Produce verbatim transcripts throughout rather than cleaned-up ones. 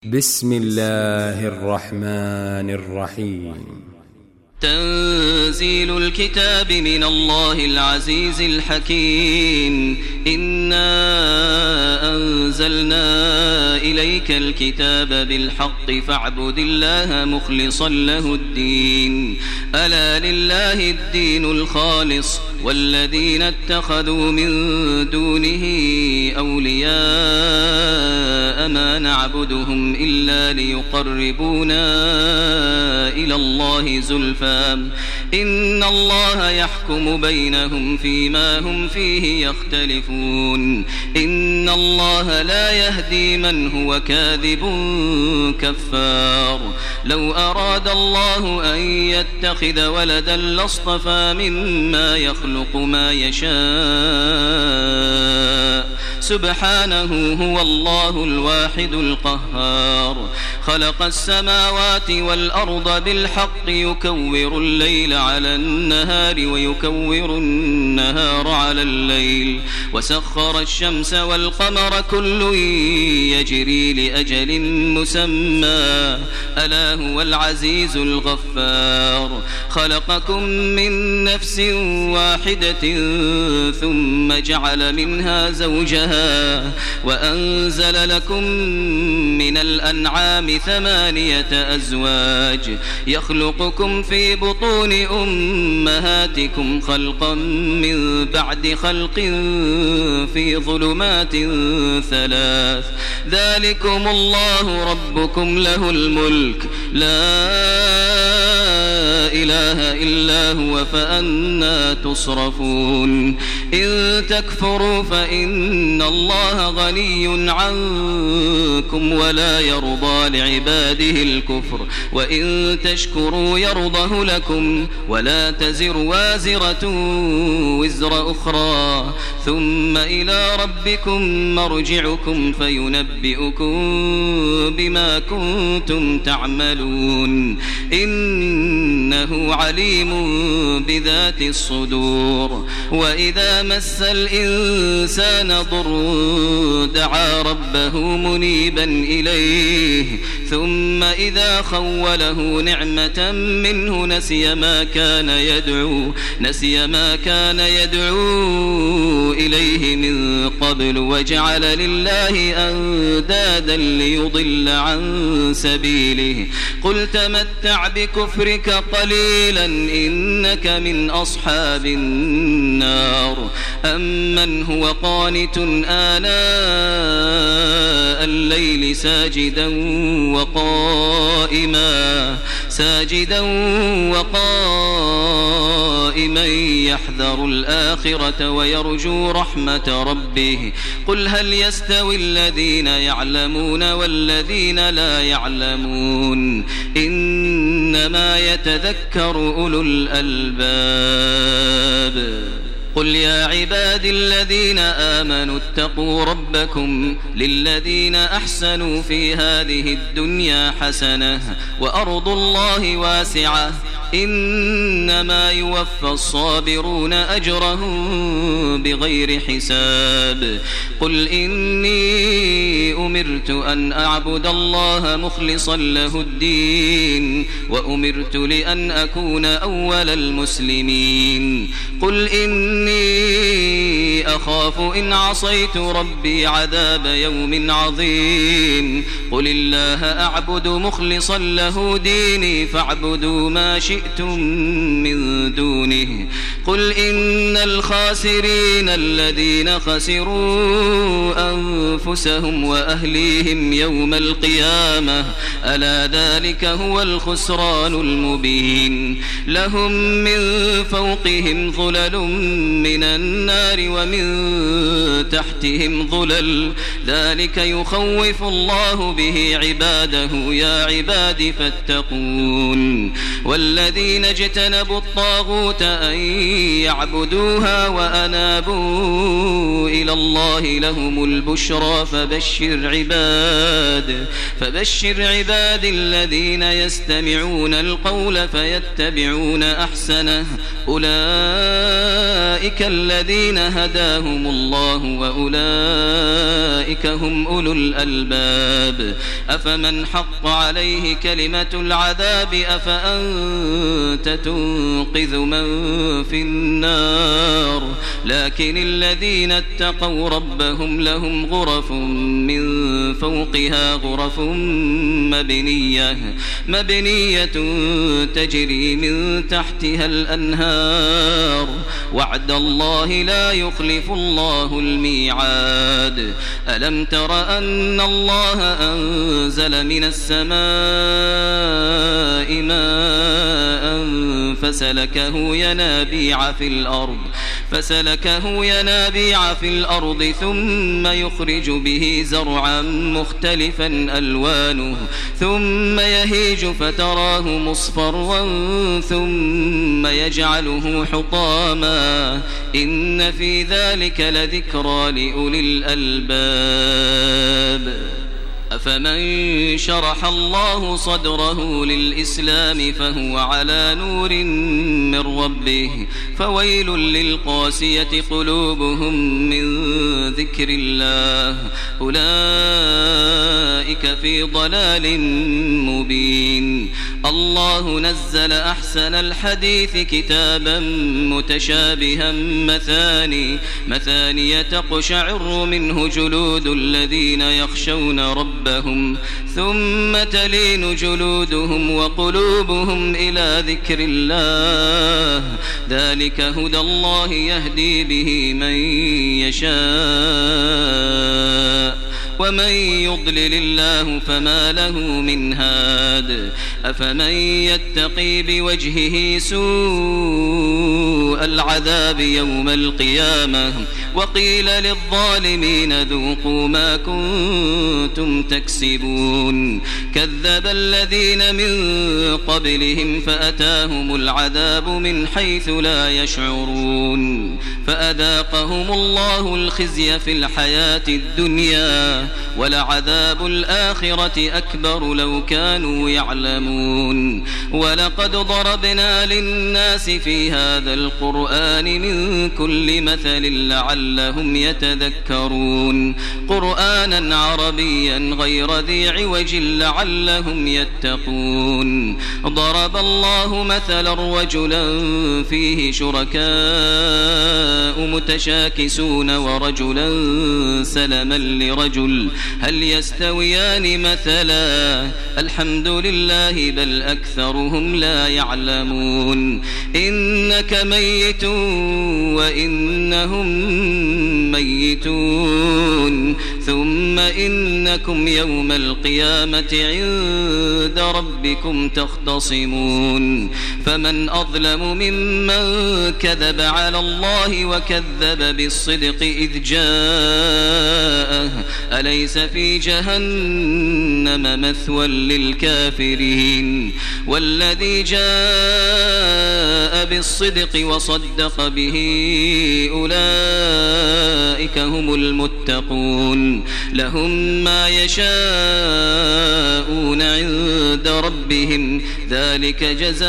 بسم الله الرحمن الرحيم. تنزيل الكتاب من الله العزيز الحكيم. إنا أنزلنا إليك الكتاب بالحق فاعبد الله مخلصا له الدين. ألا لله الدين الخالص والذين اتخذوا من دونه أولياء ما نعبدهم إلا ليقربونا إلى الله زلفى إن الله يحكم بينهم فيما هم فيه يختلفون. إن الله لا يهدي من هو كاذب كفار. لو أراد الله أن يتخذ ولدا لاصطفى مما يخلق ما يشاء سبحانه هو الله الواحد القهار. خلق السماوات والأرض بالحق يكور الليل على النهار ويكور النهار على الليل وسخر الشمس والقمر كل يجري لأجل مسمى ألا هو العزيز الغفار. خلقكم من نفس واحدة ثم جعل منها زوجها وأنزل لكم من الأنعام ثمانية أزواج يخلقكم في بطون أمهاتكم خلقا من بعد خلق في ظلمات ثلاث. ذلكم الله ربكم له الملك لا إله إلا هو فأنى تصرفون. إن تكفروا فإن الله غني عنكم ولا يرضى لعباده الكفر وإن تشكروا يرضه لكم ولا تزر وازرة وزر أخرى ثم إلى ربكم مرجعكم فينبئكم بما كنتم تعملون. إنه عليم بذات الصدور. وإذا مس الإنسان ضر دعا ربه منيبا إليه ثم إذا خوله نعمة منه نسي ما كان يدعو نسي ما كان يدعو إليه من قبل وجعل لله أندادا ليضل عن سبيله. قل تمتع بكفرك قليلا إنك من أصحاب النار. أمن هو قانت آناء الليل ساجدا وقائما ساجدا وقائما يحذر الآخرة ويرجو رحمة ربه. قل هل يستوي الذين يعلمون والذين لا يعلمون إنما يتذكر أولو الألباب. قل يا عباد الذين آمنوا اتقوا ربكم للذين أحسنوا في هذه الدنيا حسنة وأرض الله واسعة إنما يوفى الصابرون أجرهم بغير حساب. قل إني أمرت أن أعبد الله مخلصا له الدين وأمرت لأن أكون أول المسلمين. قل إني أخاف إن عصيت ربي عذاب يوم عظيم. قل الله أعبد مخلصا له ديني فاعبدوا ما شئتم من دونه. قل إن الخاسرين الذين خسروا أنفسهم وأهليهم يوم القيامة ألا ذلك هو الخسران المبين. لهم من فوقهم ظلل من النار ومن تحتهم ظلل ذلك يخوف الله به عباده يا عباد فاتقون. والذين اجتنبوا الطاغوت أن يعبدوها وأنابوا إلى الله لهم البشرى فبشر عباد فبشر عباد الذين يستمعون القول فيتبعون أحسنه أولئك الذين هداهم هداهم الله وأولئك هم أولو الألباب أفمن حق عليه كلمة العذاب أفأنت تنقذ من في النار لكن الذين اتقوا ربهم لهم غرف من فوقها غرف مبنية مبنية تجري من تحتها الأنهار وعد الله لا يخلف الله الميعاد ألم تر أن الله أنزل من السماء ماء فسلكه ينابيع في الأرض فسلكه ينابيع في الأرض ثم يخرج به زرعا مختلفا ألوانه ثم يهيج فتراه مصفرا ثم يجعله حطاما إن في ذلك لذكرى لأولي الألباب أفمن شرح الله صدره للإسلام فهو على نور من ربه فويل للقاسية قلوبهم من ذكر الله أولئك في ضلال مبين الله نزل أحسن الحديث كتابا متشابها مثاني مثاني تقشعر منه جلود الذين يخشون ربهم ربهم ثم تلين جلودهم وقلوبهم إلى ذكر الله ذلك هدى الله يهدي به من يشاء ومن يضلل الله فما له من هاد أفمن يتقي بوجهه سوء العذاب يوم القيامة وقيل للظالمين ذوقوا ما كنتم تكسبون كذب الذين من قبلهم فأتاهم العذاب من حيث لا يشعرون فأذاقهم الله الخزي في الحياة الدنيا ولعذاب الآخرة أكبر لو كانوا يعلمون ولقد ضربنا للناس في هذا القرآن من كل مثل لعلهم يتذكرون قرآنا عربيا غير ذي عوج لعلهم يتقون ضرب الله مثلا رجلا فيه شركاء متشاكسون ورجلا سلما لرجل هل يستويان مثلا الحمد لله بل أكثرهم لا يعلمون إنك ميت وإنهم ميتون ثم إنكم يوم القيامة عند ربكم تختصمون فمن أظلم ممن كذب على الله وكذب بالصدق إذ جاءه أليس في جهنم مثوى للكافرين والذي جاء بالصدق وصدق به أولئك هم المتقون لهم ما يشاءون عند ربهم ذلك جزاء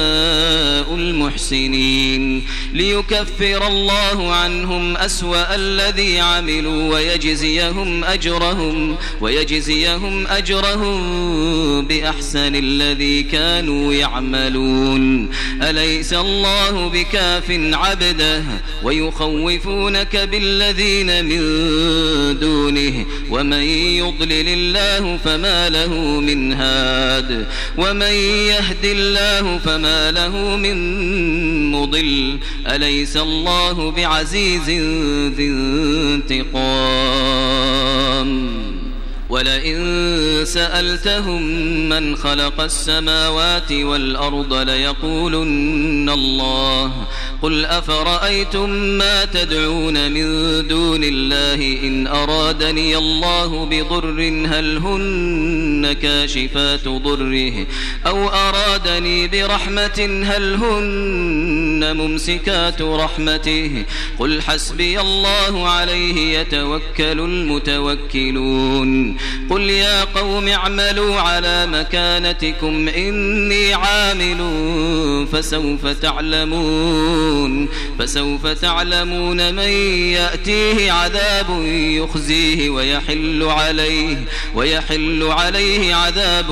المحسنين ليكفر الله عنهم أسوأ الذي عملوا ويجزيهم أجرهم ويجزيهم أجرهم بأحسن الذي كانوا يعملون أليس الله بكاف عبده ويخوفونك بالذين من دونه ومن يضلل الله فما له من هاد ومن يهد الله فما له من مضل أليس الله بعزيز ذي انتقام ولئن سألتهم من خلق السماوات والأرض ليقولن الله قل أفرأيتم ما تدعون من دون الله إن أرادني الله بضر هل هن كاشفات ضره أو أرادني برحمة هل هن ممسكات رحمته قل حسبي الله عليه يتوكل المتوكلون قل يا قوم اعملوا على مكانتكم إني عامل فسوف تعلمون يعملون فسوف تعلمون من يأتيه عذاب يخزيه ويحل عليه ويحل عليه عذاب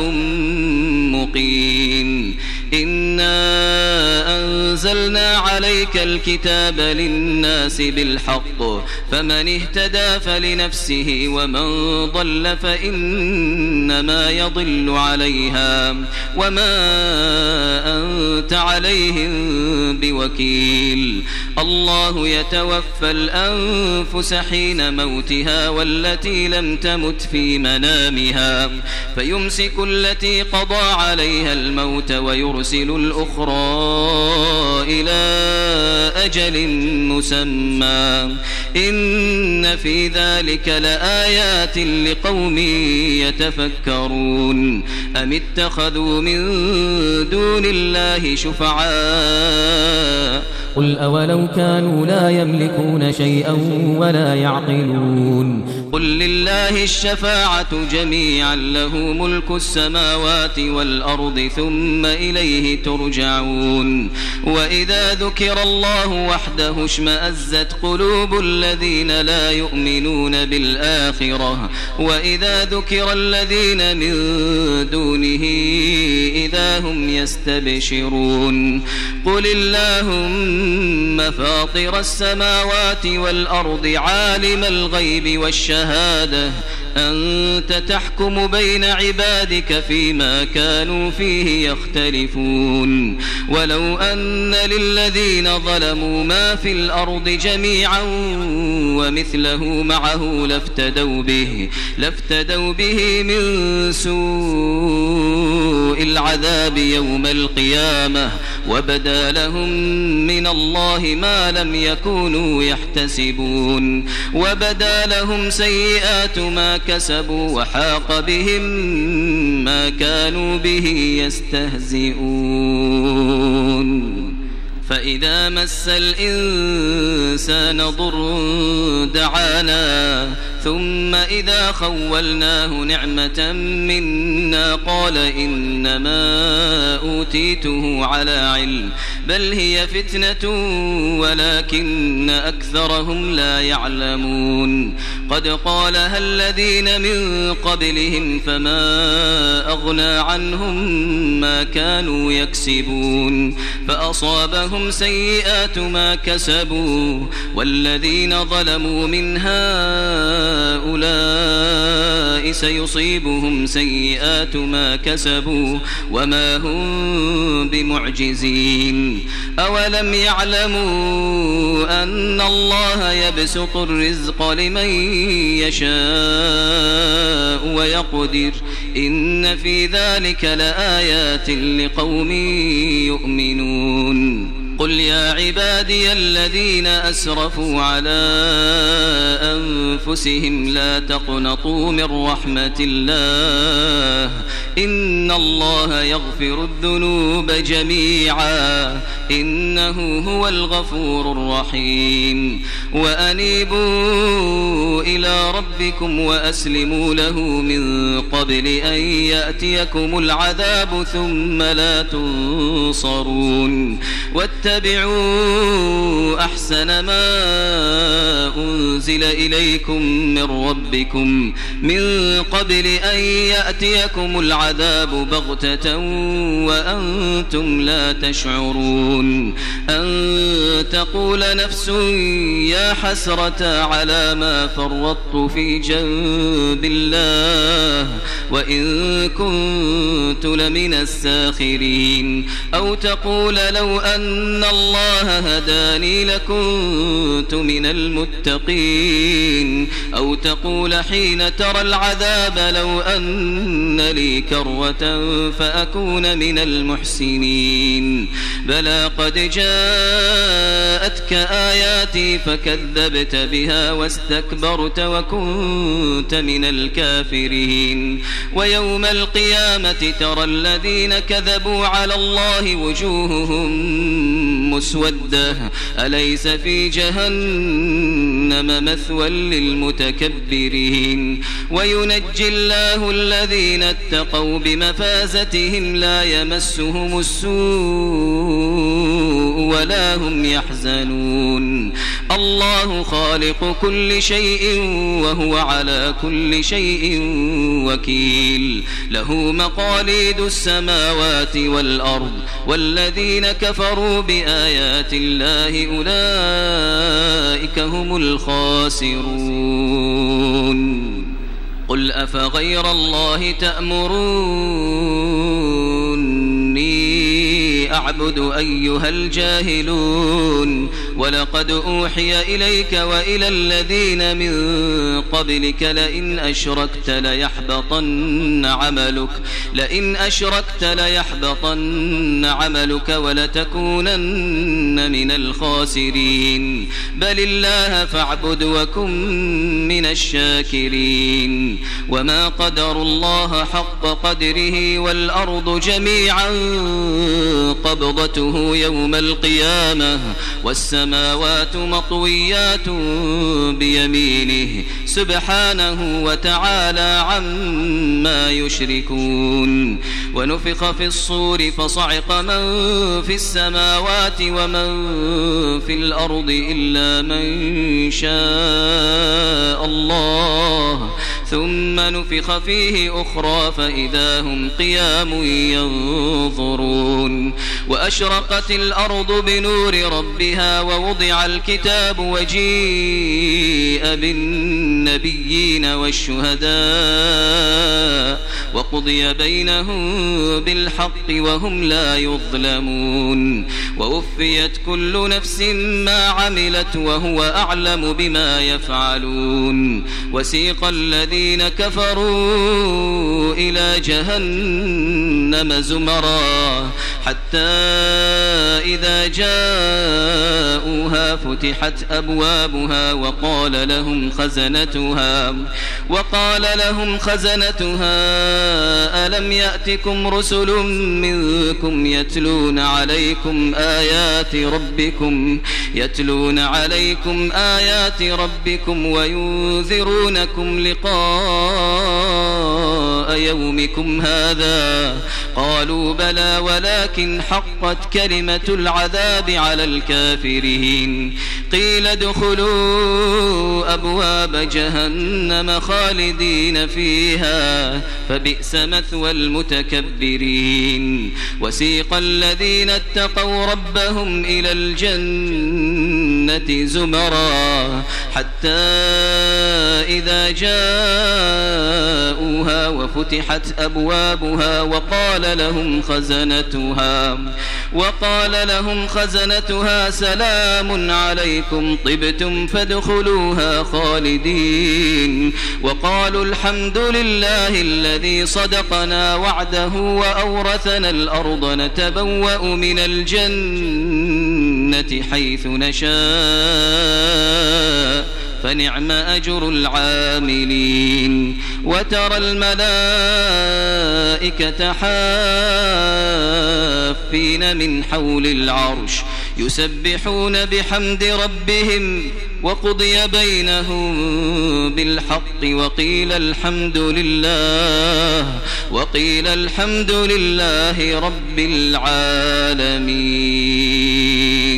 مقيم. إنا أنزلنا عليك الكتاب للناس بالحق فمن اهتدى فلنفسه ومن ضل فإنما يضل عليها وما أنت عليهم بوكيل. الله يتوفى الأنفس حين موتها والتي لم تمت في منامها فيمسك التي قضى عليها الموت ويرسل الأخرى إلى أجل مسمى إن في ذلك لآيات لقوم يتفكرون. أم اتخذوا من دون الله شفعاء قل أولو كانوا لا يملكون شيئا ولا يعقلون قل لله الشفاعة جميعا له ملك السماوات والأرض ثم إليه ترجعون. وإذا ذكر الله وحده اشمأزت قلوب الذين لا يؤمنون بالآخرة وإذا ذكر الذين من دونه إذا هم يستبشرون. قل اللهم فاطر السماوات والأرض عالم الغيب والشهادة أنت تحكم بين عبادك فيما كانوا فيه يختلفون. ولو أن للذين ظلموا ما في الأرض جميعا ومثله معه لافتدوا به, لافتدوا به من سوء العذاب يوم القيامة وبدا لهم من الله ما لم يكونوا يحتسبون. وبدا لهم سيئات ما كسبوا وحاق بهم ما كانوا به يستهزئون. فإذا مس الإنسان ضر دعانا ثم إذا خولناه نعمة منا قال إنما أوتيته على علم بل هي فتنة ولكن أكثرهم لا يعلمون. قد قالها الذين من قبلهم فما أغنى عنهم ما كانوا يكسبون فأصابهم سيئات ما كسبوا والذين ظلموا من هؤلاء سيصيبهم سيئات ما كسبوا وما هم بمعجزين. أولم يعلموا أن الله يبسط الرزق لمن يشاء ويقدر إن في ذلك لآيات لقوم يؤمنون. قل يا عبادي الذين أسرفوا على أنفسهم لا تقنطوا من رحمة الله إن الله يغفر الذنوب جميعا إنه هو الغفور الرحيم. وأنيبوا إلى ربكم وأسلموا له من قبل أن يأتيكم العذاب ثم لا تنصرون. واتبعوا أحسن ما أنزل إليكم من ربكم من قبل أن يأتيكم العذاب بغتة وأنتم لا تشعرون. أن تقول نفس يا حسرة على ما فرطت في جنب الله وإن كنت لمن الساخرين. أو تقول لو أن الله هداني لكنت من المتقين. أو تقول حين ترى العذاب لو أن لي كرة فأكون من المحسنين. بلى قد جاءتك آياتي فكذبت بها واستكبرت وكنت من الكافرين. ويوم القيامة ترى الذين كذبوا على الله وجوههم مسودة أليس في جهنم جهنم مثوى للمتكبرين وينجي الله الذين اتقوا بمفازتهم لا يمسهم السوء ولا هم يحزنون الله خالق كل شيء وهو على كل شيء وكيل له مقاليد السماوات والأرض والذين كفروا بآيات الله أولئك هم الخاسرون قل أفغير الله تأمروني أعبد أيها الجاهلون ولقد أوحي إليك وإلى الذين من قبلك لئن أشركت ليحبطن عملك لئن أشركت ليحبطن عملك ولتكونن من الخاسرين بل الله فاعبد وكن من الشاكرين وما قدروا الله حق قدره والأرض جميعا قبضته يوم القيامة والسماوات مطويات بيمينه سبحانه وتعالى عما يشركون ونفخ في الصور فصعق من في السماوات ومن في الأرض إلا من شاء الله ثم نفخ فيه أخرى فإذا هم قيام ينظرون وأشرقت الأرض بنور ربها ووضع الكتاب وجيء بالنبيين والشهداء وقضي بينهم بالحق وهم لا يظلمون ووفيت كل نفس ما عملت وهو أعلم بما يفعلون وسيق الذين كفروا إلى جهنم زمرا حتى إذا جاءوها فتحت أبوابها وقال لهم خزنتها وقال لهم خزنتها ألم يأتكم رسل منكم يتلون عليكم آيات ربكم يتلون عليكم آيات ربكم وينذرونكم لقاء يومكم هذا قالوا بلى ولكن حقت كلمة العذاب على الكافرين قيل ادخلوا أبواب جهنم خالدين فيها فبئس مثوى المتكبرين وسيق الذين اتقوا ربهم إلى الجنة زمرا حتى إذا جاءوها وفتحت أبوابها وقال لهم خزنتها وقال لهم خزنتها سلام عليكم طبتم فادخلوها خالدين وقالوا الحمد لله الذي صدقنا وعده وأورثنا الأرض نتبوأ من الجنة حيث نشاء فنعم أجر العاملين وترى الملائكة حافين من حول العرش يسبحون بحمد ربهم وقضي بينهم بالحق وقيل الحمد لله وقيل الحمد لله رب العالمين.